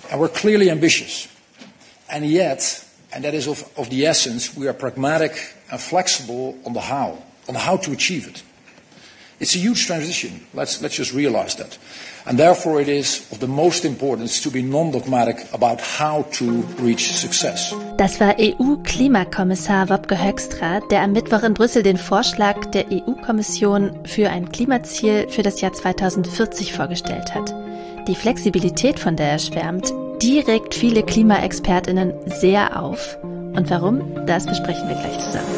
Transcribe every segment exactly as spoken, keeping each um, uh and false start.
And we're clearly ambitious. And yet, and that is of, of the essence, we are pragmatic and flexible on the how, on how to achieve it. It's a huge transition. Let's, let's just realize that. And therefore it is of the most importance to be non-dogmatic about how to reach success. Das war E U-Klimakommissar Wopke Hoekstra, der am Mittwoch in Brüssel den Vorschlag der E U-Kommission für ein Klimaziel für das Jahr zweitausendvierzig vorgestellt hat. Die Flexibilität, von der er schwärmt, die regt viele KlimaexpertInnen sehr auf. Und warum? Das besprechen wir gleich zusammen.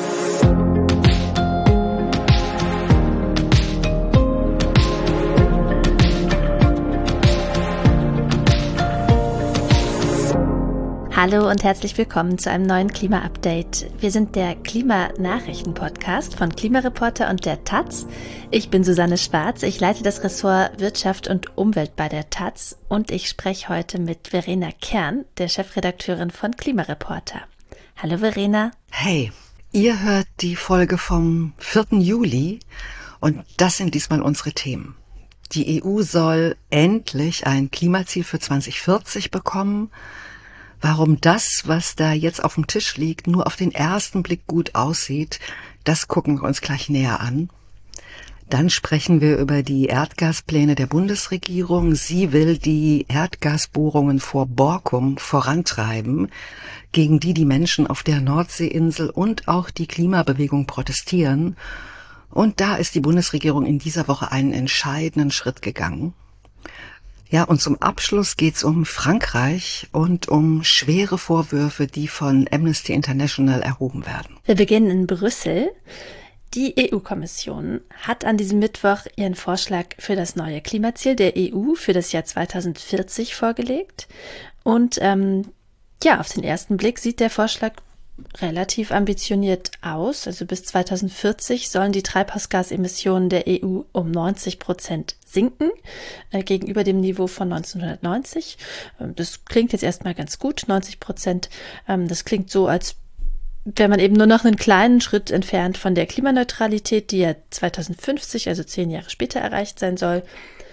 Hallo und herzlich willkommen zu einem neuen Klima-Update. Wir sind der Klimanachrichten-Podcast von Klimareporter und der Taz. Ich bin Susanne Schwarz, ich leite das Ressort Wirtschaft und Umwelt bei der Taz und ich spreche heute mit Verena Kern, der Chefredakteurin von Klimareporter. Hallo Verena. Hey, ihr hört die Folge vom vierten Juli und das sind diesmal unsere Themen. Die E U soll endlich ein Klimaziel für zweitausendvierzig bekommen. Warum das, was da jetzt auf dem Tisch liegt, nur auf den ersten Blick gut aussieht, das gucken wir uns gleich näher an. Dann sprechen wir über die Erdgaspläne der Bundesregierung. Sie will die Erdgasbohrungen vor Borkum vorantreiben, gegen die die Menschen auf der Nordseeinsel und auch die Klimabewegung protestieren. Und da ist die Bundesregierung in dieser Woche einen entscheidenden Schritt gegangen. Ja, und zum Abschluss geht's um Frankreich und um schwere Vorwürfe, die von Amnesty International erhoben werden. Wir beginnen in Brüssel. Die E U-Kommission hat an diesem Mittwoch ihren Vorschlag für das neue Klimaziel der E U für das Jahr zweitausendvierzig vorgelegt. Und ähm, ja, auf den ersten Blick sieht der Vorschlag relativ ambitioniert aus. Also bis zweitausendvierzig sollen die Treibhausgasemissionen der E U um neunzig Prozent sinken äh, gegenüber dem Niveau von neunzehnhundertneunzig. Ähm, das klingt jetzt erstmal ganz gut, neunzig Prozent. Ähm, das klingt so, als wäre man eben nur noch einen kleinen Schritt entfernt von der Klimaneutralität, die ja zweitausendfünfzig, also zehn Jahre später, erreicht sein soll.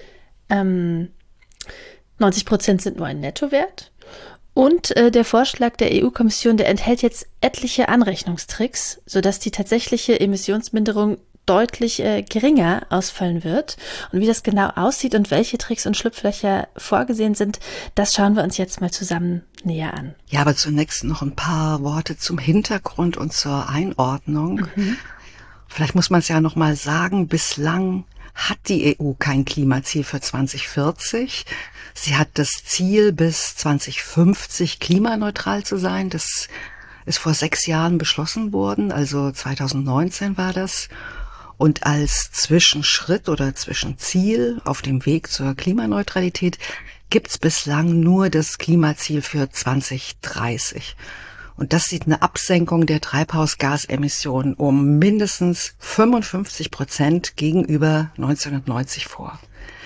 Ähm, neunzig Prozent sind nur ein Nettowert. Und äh, der Vorschlag der E U-Kommission, der enthält jetzt etliche Anrechnungstricks, sodass die tatsächliche Emissionsminderung deutlich äh, geringer ausfallen wird. Und wie das genau aussieht und welche Tricks und Schlupflöcher vorgesehen sind, das schauen wir uns jetzt mal zusammen näher an. Ja, aber zunächst noch ein paar Worte zum Hintergrund und zur Einordnung. Mhm. Vielleicht muss man es ja noch mal sagen, bislang hat die E U kein Klimaziel für zweitausendvierzig. Sie hat das Ziel, bis zweitausendfünfzig klimaneutral zu sein. Das ist vor sechs Jahren beschlossen worden, also zweitausendneunzehn war das. Und als Zwischenschritt oder Zwischenziel auf dem Weg zur Klimaneutralität gibt's bislang nur das Klimaziel für zweitausenddreißig. Und das sieht eine Absenkung der Treibhausgasemissionen um mindestens fünfundfünfzig Prozent gegenüber neunzehnhundertneunzig vor.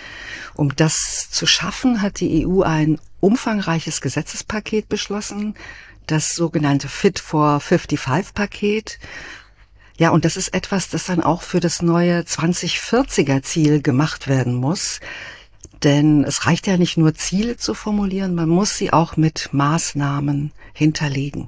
Um das zu schaffen, hat die E U ein umfangreiches Gesetzespaket beschlossen, das sogenannte Fit for fünfundfünfzig Paket. Ja, und das ist etwas, das dann auch für das neue zweitausendvierziger Ziel gemacht werden muss. Denn es reicht ja nicht nur Ziele zu formulieren, man muss sie auch mit Maßnahmen hinterlegen.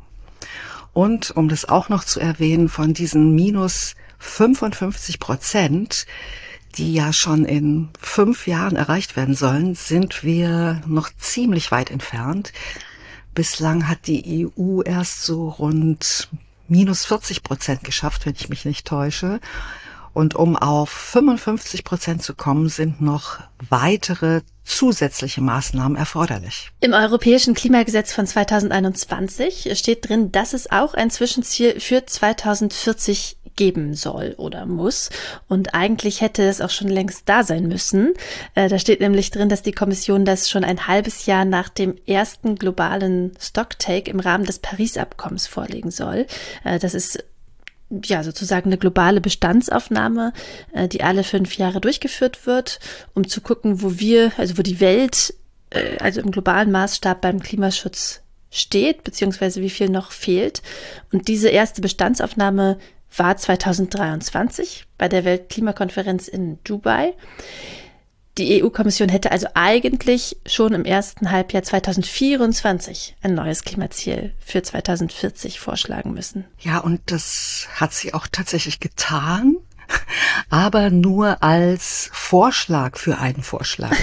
Und um das auch noch zu erwähnen, von diesen minus fünfundfünfzig Prozent, die ja schon in fünf Jahren erreicht werden sollen, sind wir noch ziemlich weit entfernt. Bislang hat die E U erst so rund minus vierzig Prozent geschafft, wenn ich mich nicht täusche. Und um auf fünfundfünfzig Prozent zu kommen, sind noch weitere zusätzliche Maßnahmen erforderlich. Im Europäischen Klimagesetz von zweitausendeinundzwanzig steht drin, dass es auch ein Zwischenziel für zweitausendvierzig geben soll oder muss. Und eigentlich hätte es auch schon längst da sein müssen. Da steht nämlich drin, dass die Kommission das schon ein halbes Jahr nach dem ersten globalen Stocktake im Rahmen des Paris-Abkommens vorlegen soll. Das ist ja sozusagen eine globale Bestandsaufnahme, die alle fünf Jahre durchgeführt wird, um zu gucken, wo wir, also wo die Welt, also im globalen Maßstab beim Klimaschutz steht, beziehungsweise wie viel noch fehlt. Und diese erste Bestandsaufnahme war zweitausenddreiundzwanzig bei der Weltklimakonferenz in Dubai. Die E U-Kommission hätte also eigentlich schon im ersten Halbjahr zweitausendvierundzwanzig ein neues Klimaziel für zweitausendvierzig vorschlagen müssen. Ja, und das hat sie auch tatsächlich getan, aber nur als Vorschlag für einen Vorschlag.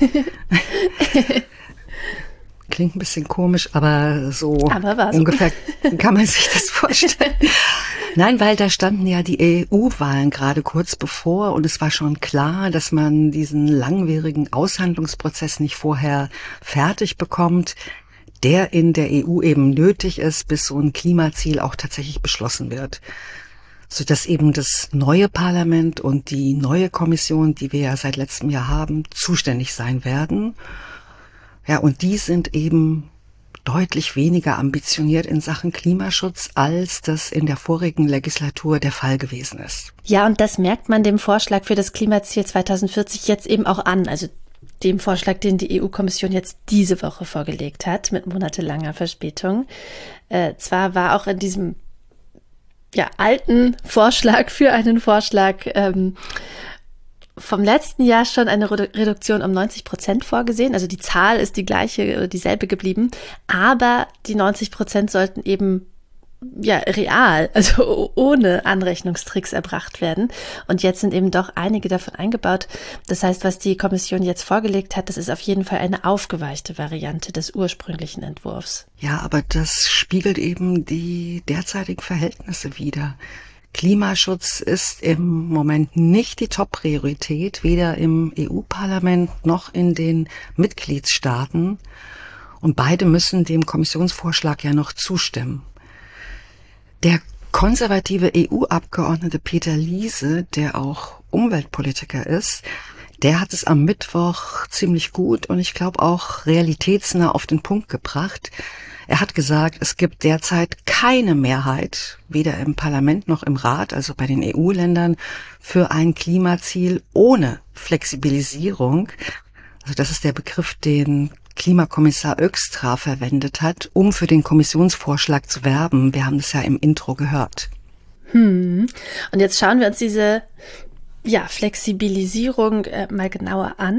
Klingt ein bisschen komisch, aber so aber so. ungefähr kann man sich das vorstellen. Nein, weil da standen ja die E U-Wahlen gerade kurz bevor und es war schon klar, dass man diesen langwierigen Aushandlungsprozess nicht vorher fertig bekommt, der in der E U eben nötig ist, bis so ein Klimaziel auch tatsächlich beschlossen wird. Sodass eben das neue Parlament und die neue Kommission, die wir ja seit letztem Jahr haben, zuständig sein werden. Ja, und die sind eben deutlich weniger ambitioniert in Sachen Klimaschutz, als das in der vorigen Legislatur der Fall gewesen ist. Ja, und das merkt man dem Vorschlag für das Klimaziel zweitausendvierzig jetzt eben auch an, also dem Vorschlag, den die E U-Kommission jetzt diese Woche vorgelegt hat, mit monatelanger Verspätung. Äh, zwar war auch in diesem ja, alten Vorschlag für einen Vorschlag ähm, vom letzten Jahr schon eine Reduktion um neunzig Prozent vorgesehen. Also die Zahl ist die gleiche oder dieselbe geblieben. Aber die neunzig Prozent sollten eben ja real, also ohne Anrechnungstricks erbracht werden. Und jetzt sind eben doch einige davon eingebaut. Das heißt, was die Kommission jetzt vorgelegt hat, das ist auf jeden Fall eine aufgeweichte Variante des ursprünglichen Entwurfs. Ja, aber das spiegelt eben die derzeitigen Verhältnisse wider. Klimaschutz ist im Moment nicht die Top-Priorität, weder im E U-Parlament noch in den Mitgliedstaaten. Und beide müssen dem Kommissionsvorschlag ja noch zustimmen. Der konservative E U-Abgeordnete Peter Liese, der auch Umweltpolitiker ist, der hat es am Mittwoch ziemlich gut und ich glaube auch realitätsnah auf den Punkt gebracht. Er hat gesagt, es gibt derzeit keine Mehrheit, weder im Parlament noch im Rat, also bei den E U-Ländern, für ein Klimaziel ohne Flexibilisierung. Also das ist der Begriff, den Klimakommissar Ökstra verwendet hat, um für den Kommissionsvorschlag zu werben. Wir haben das ja im Intro gehört. Hm. Und jetzt schauen wir uns diese ja, Flexibilisierung äh, mal genauer an.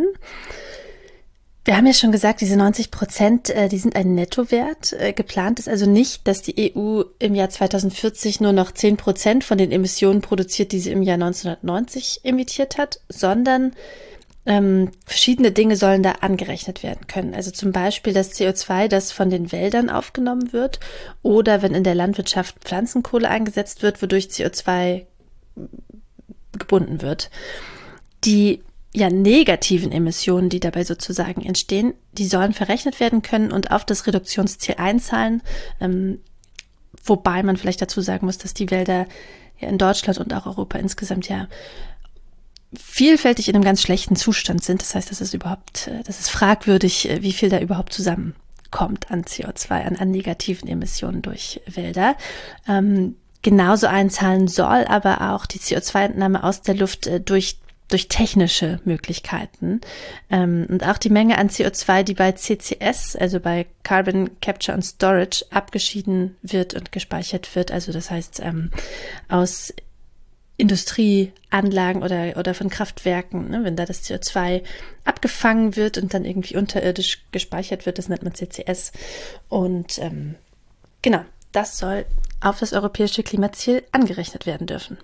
Wir haben ja schon gesagt, diese neunzig Prozent, äh, die sind ein Nettowert. Äh, geplant ist also nicht, dass die E U im Jahr zweitausendvierzig nur noch zehn Prozent von den Emissionen produziert, die sie im Jahr neunzehnhundertneunzig emittiert hat, sondern ähm, verschiedene Dinge sollen da angerechnet werden können. Also zum Beispiel das C O zwei, das von den Wäldern aufgenommen wird, oder wenn in der Landwirtschaft Pflanzenkohle eingesetzt wird, wodurch C O zwei gebunden wird. Die ja, negativen Emissionen, die dabei sozusagen entstehen, die sollen verrechnet werden können und auf das Reduktionsziel einzahlen. Ähm, wobei man vielleicht dazu sagen muss, dass die Wälder ja in Deutschland und auch Europa insgesamt ja vielfältig in einem ganz schlechten Zustand sind. Das heißt, das ist überhaupt, das ist fragwürdig, wie viel da überhaupt zusammenkommt an C O zwei, an, an negativen Emissionen durch Wälder. Ähm, genauso einzahlen soll aber auch die C O zwei Entnahme aus der Luft äh, durch durch technische Möglichkeiten. Ähm, und auch die Menge an C O zwei, die bei C C S, also bei Carbon Capture and Storage, abgeschieden wird und gespeichert wird. Also das heißt, ähm, aus Industrieanlagen oder, oder von Kraftwerken, ne, wenn da das C O zwei abgefangen wird und dann irgendwie unterirdisch gespeichert wird, das nennt man C C S. Und ähm, genau, das soll auf das europäische Klimaziel angerechnet werden dürfen.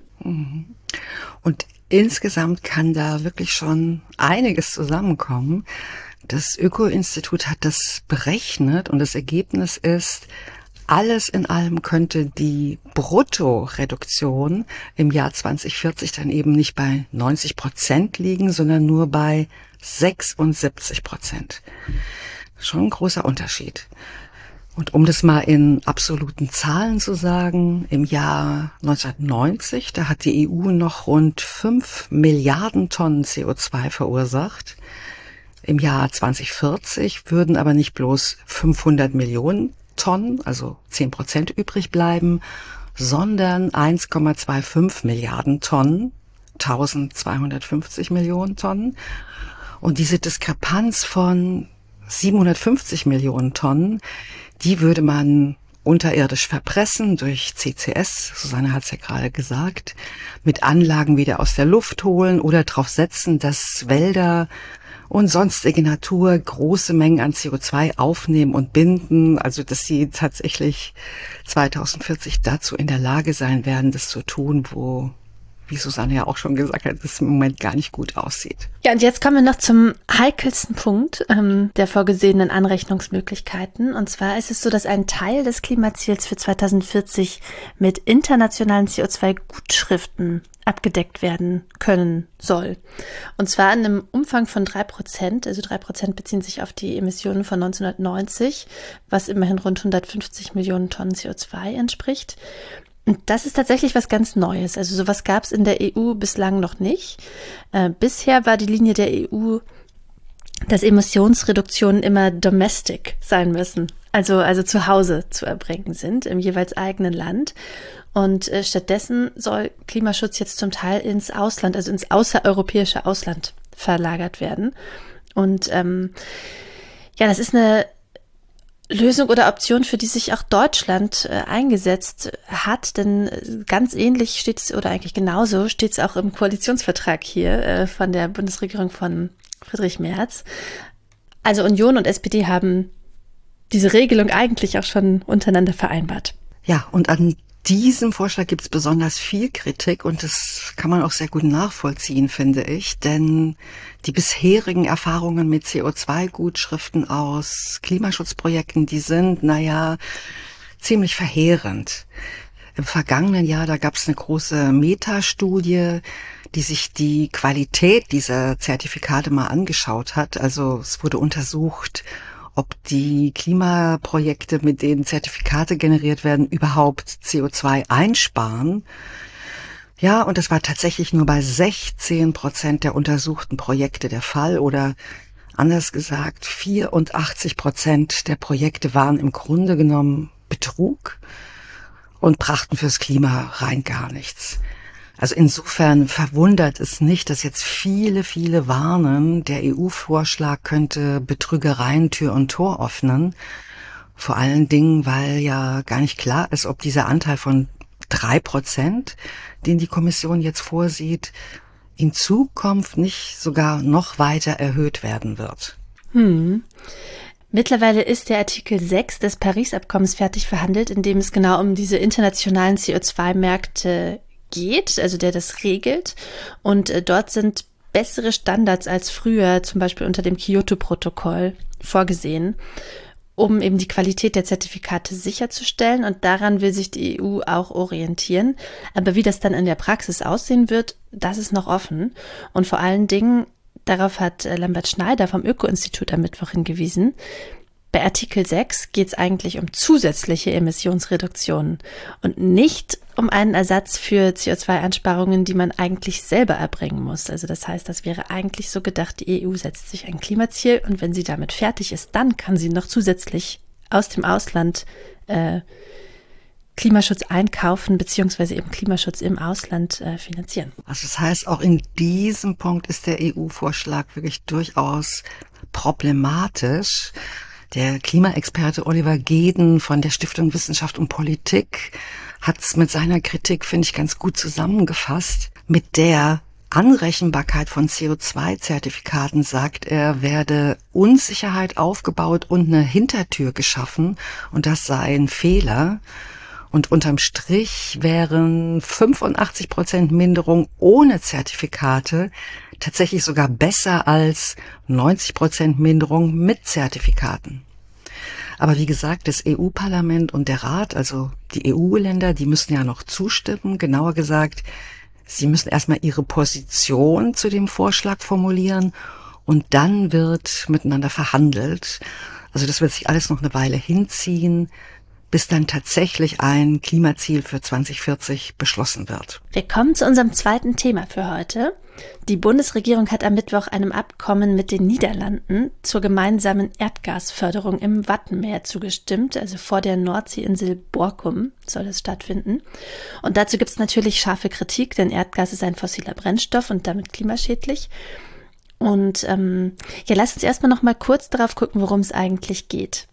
Und insgesamt kann da wirklich schon einiges zusammenkommen. Das Öko-Institut hat das berechnet und das Ergebnis ist, alles in allem könnte die Bruttoreduktion im Jahr zweitausendvierzig dann eben nicht bei neunzig Prozent liegen, sondern nur bei sechsundsiebzig Prozent. Schon ein großer Unterschied. Und um das mal in absoluten Zahlen zu sagen, im Jahr neunzehnhundertneunzig, da hat die E U noch rund fünf Milliarden Tonnen C O zwei verursacht. Im Jahr zweitausendvierzig würden aber nicht bloß fünfhundert Millionen Tonnen, also zehn Prozent übrig bleiben, sondern eins Komma fünfundzwanzig Milliarden Tonnen, eintausendzweihundertfünfzig Millionen Tonnen. Und diese Diskrepanz von siebenhundertfünfzig Millionen Tonnen, die würde man unterirdisch verpressen durch C C S, Susanne hat es ja gerade gesagt, mit Anlagen wieder aus der Luft holen oder darauf setzen, dass Wälder und sonstige Natur große Mengen an C O zwei aufnehmen und binden, also dass sie tatsächlich zweitausendvierzig dazu in der Lage sein werden, das zu tun, wo, wie Susanne ja auch schon gesagt hat, es im Moment gar nicht gut aussieht. Ja, und jetzt kommen wir noch zum heikelsten Punkt ähm, der vorgesehenen Anrechnungsmöglichkeiten. Und zwar ist es so, dass ein Teil des Klimaziels für zweitausendvierzig mit internationalen C O zwei Gutschriften abgedeckt werden können soll. Und zwar in einem Umfang von drei Prozent. Also drei Prozent beziehen sich auf die Emissionen von neunzehnhundertneunzig, was immerhin rund hundertfünfzig Millionen Tonnen C O zwei entspricht. Und das ist tatsächlich was ganz Neues. Also sowas gab es in der E U bislang noch nicht. Äh, bisher war die Linie der E U, dass Emissionsreduktionen immer domestic sein müssen. Also, also zu Hause zu erbringen sind, im jeweils eigenen Land. Und äh, stattdessen soll Klimaschutz jetzt zum Teil ins Ausland, also ins außereuropäische Ausland verlagert werden. Und ähm, ja, das ist eine Lösung oder Option, für die sich auch Deutschland äh, eingesetzt hat, denn ganz ähnlich steht es, oder eigentlich genauso steht es auch im Koalitionsvertrag hier äh, von der Bundesregierung von Friedrich Merz. Also Union und S P D haben diese Regelung eigentlich auch schon untereinander vereinbart. Ja, und an diesem Vorschlag gibt es besonders viel Kritik und das kann man auch sehr gut nachvollziehen, finde ich, denn die bisherigen Erfahrungen mit C O zwei Gutschriften aus Klimaschutzprojekten, die sind, naja, ziemlich verheerend. Im vergangenen Jahr, da gab es eine große Metastudie, die sich die Qualität dieser Zertifikate mal angeschaut hat. Also es wurde untersucht, ob die Klimaprojekte, mit denen Zertifikate generiert werden, überhaupt C O zwei einsparen. Ja, und das war tatsächlich nur bei sechzehn Prozent der untersuchten Projekte der Fall, oder anders gesagt, vierundachtzig Prozent der Projekte waren im Grunde genommen Betrug und brachten fürs Klima rein gar nichts. Also insofern verwundert es nicht, dass jetzt viele, viele warnen, der E U-Vorschlag könnte Betrügereien Tür und Tor öffnen. Vor allen Dingen, weil ja gar nicht klar ist, ob dieser Anteil von drei Prozent, den die Kommission jetzt vorsieht, in Zukunft nicht sogar noch weiter erhöht werden wird. Hm. Mittlerweile ist der Artikel sechs des Paris-Abkommens fertig verhandelt, in dem es genau um diese internationalen C O zwei Märkte geht, also der das regelt. Und äh, dort sind bessere Standards als früher, zum Beispiel unter dem Kyoto-Protokoll, vorgesehen, um eben die Qualität der Zertifikate sicherzustellen. Und daran will sich die E U auch orientieren. Aber wie das dann in der Praxis aussehen wird, das ist noch offen. Und vor allen Dingen, darauf hat äh, Lambert Schneider vom Öko-Institut am Mittwoch hingewiesen, bei Artikel sechs geht es eigentlich um zusätzliche Emissionsreduktionen und nicht um einen Ersatz für C O zwei Einsparungen, die man eigentlich selber erbringen muss. Also das heißt, das wäre eigentlich so gedacht, die E U setzt sich ein Klimaziel und wenn sie damit fertig ist, dann kann sie noch zusätzlich aus dem Ausland äh, Klimaschutz einkaufen beziehungsweise eben Klimaschutz im Ausland äh, finanzieren. Also das heißt, auch in diesem Punkt ist der E U-Vorschlag wirklich durchaus problematisch. Der Klimaexperte Oliver Geden von der Stiftung Wissenschaft und Politik hat es mit seiner Kritik, finde ich, ganz gut zusammengefasst. Mit der Anrechenbarkeit von C O zwei Zertifikaten, sagt er, werde Unsicherheit aufgebaut und eine Hintertür geschaffen und das sei ein Fehler. Und unterm Strich wären fünfundachtzig Prozent Minderung ohne Zertifikate tatsächlich sogar besser als neunzig Prozent Minderung mit Zertifikaten. Aber wie gesagt, das E U-Parlament und der Rat, also die E U-Länder, die müssen ja noch zustimmen. Genauer gesagt, sie müssen erstmal ihre Position zu dem Vorschlag formulieren und dann wird miteinander verhandelt. Also das wird sich alles noch eine Weile hinziehen, bis dann tatsächlich ein Klimaziel für zwanzig vierzig beschlossen wird. Wir kommen zu unserem zweiten Thema für heute. Die Bundesregierung hat am Mittwoch einem Abkommen mit den Niederlanden zur gemeinsamen Erdgasförderung im Wattenmeer zugestimmt, also vor der Nordseeinsel Borkum soll es stattfinden. Und dazu gibt es natürlich scharfe Kritik, denn Erdgas ist ein fossiler Brennstoff und damit klimaschädlich. Und ähm, ja, lass uns erstmal noch mal kurz darauf gucken, worum es eigentlich geht.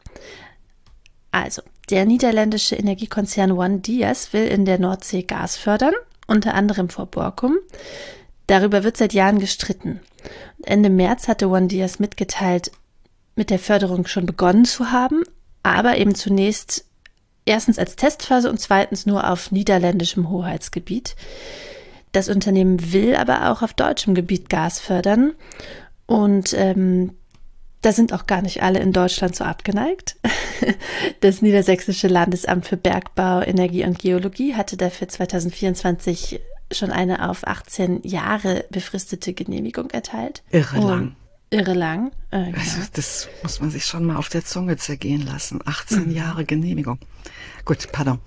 Also, der niederländische Energiekonzern OneDias will in der Nordsee Gas fördern, unter anderem vor Borkum. Darüber wird seit Jahren gestritten. Ende März hatte Juan Díaz mitgeteilt, mit der Förderung schon begonnen zu haben, aber eben zunächst erstens als Testphase und zweitens nur auf niederländischem Hoheitsgebiet. Das Unternehmen will aber auch auf deutschem Gebiet Gas fördern und ähm, da sind auch gar nicht alle in Deutschland so abgeneigt. Das Niedersächsische Landesamt für Bergbau, Energie und Geologie hatte dafür zwanzig vierundzwanzig schon eine auf achtzehn Jahre befristete Genehmigung erteilt. Irre lang. Und irre lang. Äh, genau. Also das muss man sich schon mal auf der Zunge zergehen lassen. achtzehn mhm. Jahre Genehmigung. Gut, pardon.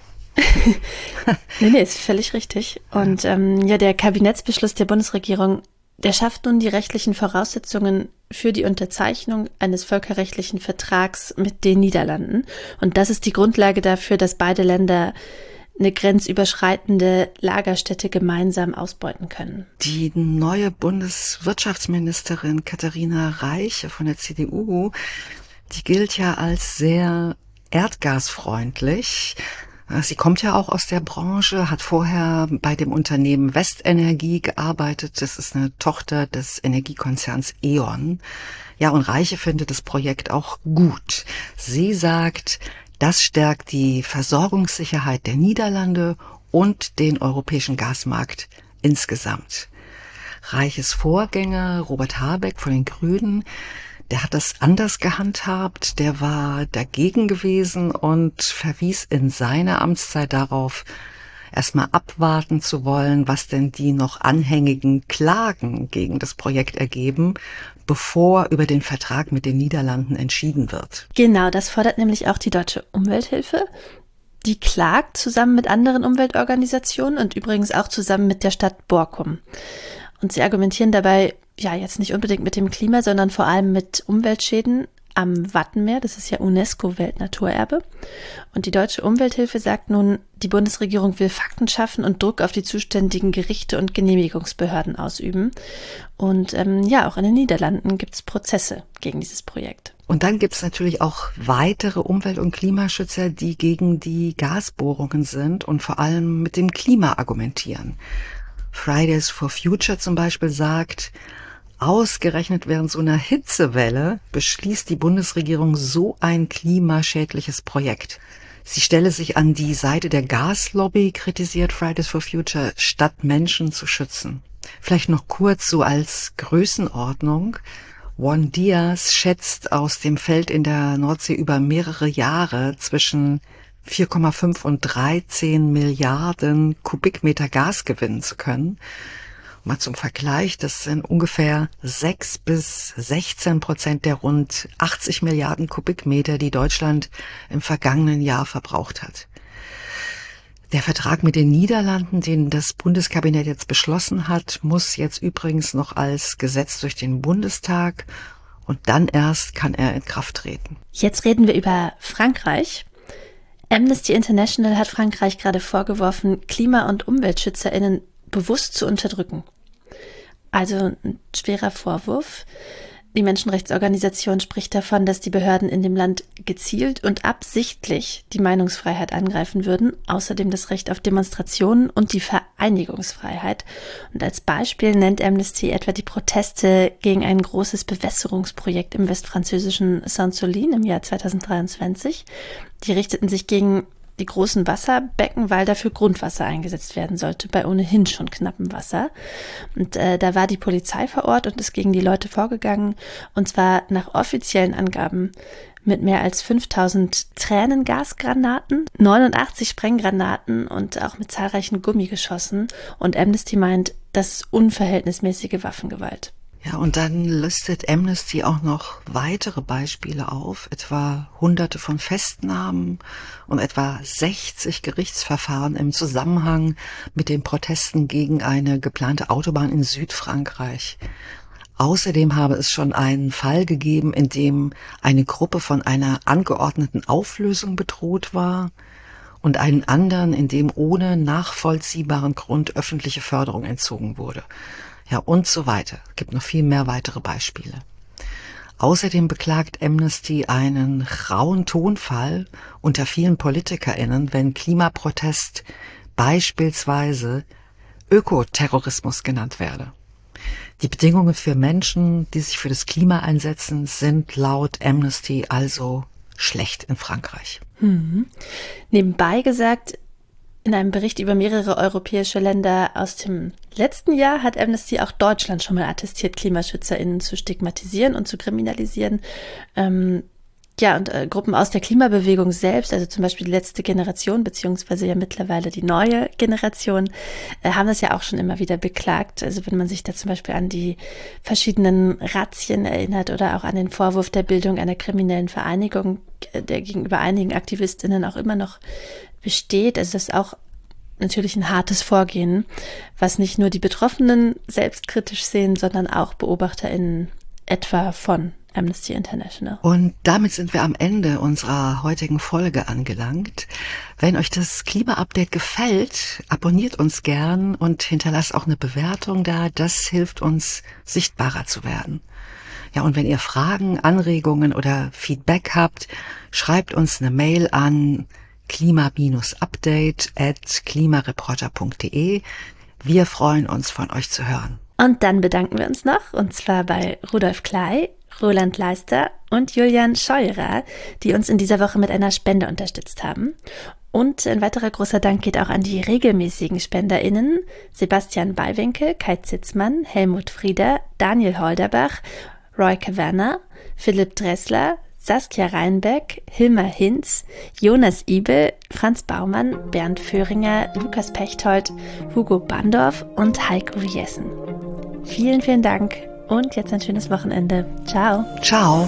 nee, nee, ist völlig richtig. Und ähm, ja, der Kabinettsbeschluss der Bundesregierung, der schafft nun die rechtlichen Voraussetzungen für die Unterzeichnung eines völkerrechtlichen Vertrags mit den Niederlanden. Und das ist die Grundlage dafür, dass beide Länder eine grenzüberschreitende Lagerstätte gemeinsam ausbeuten können. Die neue Bundeswirtschaftsministerin Katharina Reiche von der C D U, die gilt ja als sehr erdgasfreundlich. Sie kommt ja auch aus der Branche, hat vorher bei dem Unternehmen Westenergie gearbeitet. Das ist eine Tochter des Energiekonzerns E.ON. Ja, und Reiche findet das Projekt auch gut. Sie sagt, das stärkt die Versorgungssicherheit der Niederlande und den europäischen Gasmarkt insgesamt. Reiches Vorgänger Robert Habeck von den Grünen, der hat das anders gehandhabt, der war dagegen gewesen und verwies in seiner Amtszeit darauf, erstmal abwarten zu wollen, was denn die noch anhängigen Klagen gegen das Projekt ergeben, bevor über den Vertrag mit den Niederlanden entschieden wird. Genau, das fordert nämlich auch die Deutsche Umwelthilfe. Die klagt zusammen mit anderen Umweltorganisationen und übrigens auch zusammen mit der Stadt Borkum. Und sie argumentieren dabei, ja, jetzt nicht unbedingt mit dem Klima, sondern vor allem mit Umweltschäden am Wattenmeer. Das ist ja UNESCO-Weltnaturerbe. Und die Deutsche Umwelthilfe sagt nun, die Bundesregierung will Fakten schaffen und Druck auf die zuständigen Gerichte und Genehmigungsbehörden ausüben. Und ähm, ja, auch in den Niederlanden gibt es Prozesse gegen dieses Projekt. Und dann gibt es natürlich auch weitere Umwelt- und Klimaschützer, die gegen die Gasbohrungen sind und vor allem mit dem Klima argumentieren. Fridays for Future zum Beispiel sagt, ausgerechnet während so einer Hitzewelle beschließt die Bundesregierung so ein klimaschädliches Projekt. Sie stelle sich an die Seite der Gaslobby, kritisiert Fridays for Future, statt Menschen zu schützen. Vielleicht noch kurz so als Größenordnung. Juan Díaz schätzt aus dem Feld in der Nordsee über mehrere Jahre zwischen vier Komma fünf und dreizehn Milliarden Kubikmeter Gas gewinnen zu können. Mal zum Vergleich, das sind ungefähr sechs bis sechzehn Prozent der rund achtzig Milliarden Kubikmeter, die Deutschland im vergangenen Jahr verbraucht hat. Der Vertrag mit den Niederlanden, den das Bundeskabinett jetzt beschlossen hat, muss jetzt übrigens noch als Gesetz durch den Bundestag und dann erst kann er in Kraft treten. Jetzt reden wir über Frankreich. Amnesty International hat Frankreich gerade vorgeworfen, Klima- und UmweltschützerInnen bewusst zu unterdrücken. Also ein schwerer Vorwurf. Die Menschenrechtsorganisation spricht davon, dass die Behörden in dem Land gezielt und absichtlich die Meinungsfreiheit angreifen würden, außerdem das Recht auf Demonstrationen und die Vereinigungsfreiheit. Und als Beispiel nennt Amnesty etwa die Proteste gegen ein großes Bewässerungsprojekt im westfranzösischen Saint-Solin im Jahr zweitausenddreiundzwanzig. Die richteten sich gegen die großen Wasserbecken, weil dafür Grundwasser eingesetzt werden sollte, bei ohnehin schon knappem Wasser. Und äh, da war die Polizei vor Ort und ist gegen die Leute vorgegangen, und zwar nach offiziellen Angaben mit mehr als fünftausend Tränengasgranaten, neunundachtzig Sprenggranaten und auch mit zahlreichen Gummigeschossen. Und Amnesty meint, das ist unverhältnismäßige Waffengewalt. Ja, und dann listet Amnesty auch noch weitere Beispiele auf, etwa hunderte von Festnahmen und etwa sechzig Gerichtsverfahren im Zusammenhang mit den Protesten gegen eine geplante Autobahn in Südfrankreich. Außerdem habe es schon einen Fall gegeben, in dem eine Gruppe von einer angeordneten Auflösung bedroht war und einen anderen, in dem ohne nachvollziehbaren Grund öffentliche Förderung entzogen wurde. Ja, und so weiter. Es gibt noch viel mehr weitere Beispiele. Außerdem beklagt Amnesty einen rauen Tonfall unter vielen PolitikerInnen, wenn Klimaprotest beispielsweise Ökoterrorismus genannt werde. Die Bedingungen für Menschen, die sich für das Klima einsetzen, sind laut Amnesty also schlecht in Frankreich. Hm. Nebenbei gesagt, in einem Bericht über mehrere europäische Länder aus dem letzten Jahr hat Amnesty auch Deutschland schon mal attestiert, KlimaschützerInnen zu stigmatisieren und zu kriminalisieren. Ähm, ja, und äh, Gruppen aus der Klimabewegung selbst, also zum Beispiel die letzte Generation, beziehungsweise ja mittlerweile die neue Generation, äh, haben das ja auch schon immer wieder beklagt. Also wenn man sich da zum Beispiel an die verschiedenen Razzien erinnert oder auch an den Vorwurf der Bildung einer kriminellen Vereinigung, der gegenüber einigen AktivistInnen auch immer noch besteht. Also das ist auch natürlich ein hartes Vorgehen, was nicht nur die Betroffenen selbstkritisch sehen, sondern auch BeobachterInnen etwa von Amnesty International. Und damit sind wir am Ende unserer heutigen Folge angelangt. Wenn euch das Klima-Update gefällt, abonniert uns gern und hinterlasst auch eine Bewertung da. Das hilft uns, sichtbarer zu werden. Ja, und wenn ihr Fragen, Anregungen oder Feedback habt, schreibt uns eine Mail an klima-update at klimareporter punkt de. Wir freuen uns, von euch zu hören. Und dann bedanken wir uns noch, und zwar bei Rudolf Klei, Roland Leister und Julian Scheurer, die uns in dieser Woche mit einer Spende unterstützt haben. Und ein weiterer großer Dank geht auch an die regelmäßigen SpenderInnen Sebastian Ballwinkel, Kai Zitzmann, Helmut Frieder, Daniel Holderbach, Roy Cavanna, Philipp Dressler, Saskia Reinbeck, Hilmar Hinz, Jonas Ibel, Franz Baumann, Bernd Föhringer, Lukas Pechtold, Hugo Bandorf und Heiko Jessen. Vielen, vielen Dank und jetzt ein schönes Wochenende. Ciao. Ciao.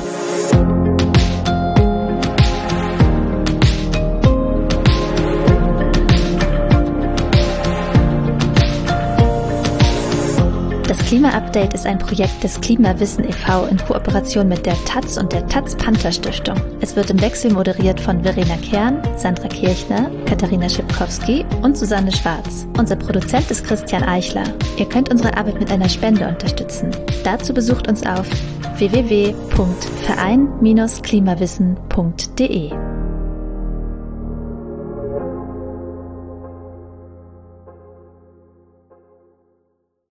Das Klima-Update ist ein Projekt des Klimawissen e V in Kooperation mit der Taz und der Taz-Panther-Stiftung. Es wird im Wechsel moderiert von Verena Kern, Sandra Kirchner, Katharina Schipkowski und Susanne Schwarz. Unser Produzent ist Christian Eichler. Ihr könnt unsere Arbeit mit einer Spende unterstützen. Dazu besucht uns auf w w w punkt verein Bindestrich klimawissen punkt de.